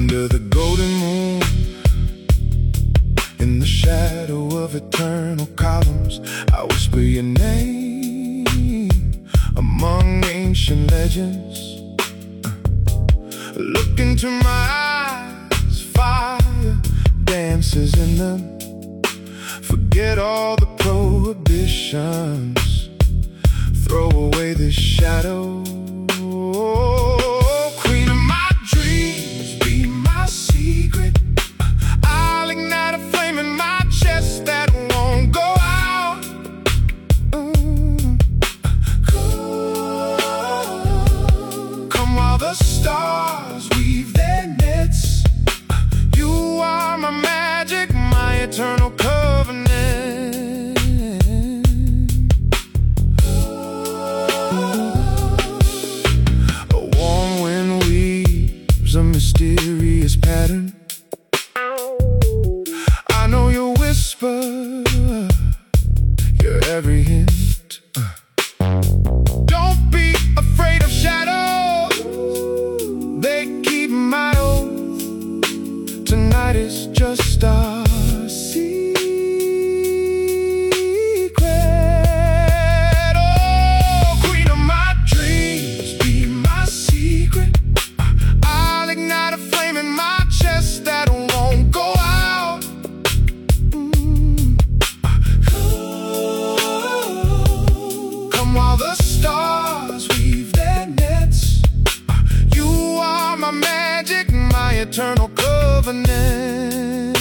Under the golden moon, in the shadow of eternal columns, I whisper your name among ancient legends. Look into my eyes, fire dances in them. Forget all the prohibitions, throw away this shadow. Queen of my dreams, be my secret. I'll ignite a flame in my chest that won't go out. Come while the stars weave their nets. You are my magic, my eternal covenant. A mysterious pattern. I know your whisper, your every hint. Don't be afraid of shadows, they keep my oath. Tonight is just our secret. Oh, queen of my dreams, be my secret. Ignite a flame in my chest that won't go out. Come while the stars weave their nets. You are my magic, my eternal covenant.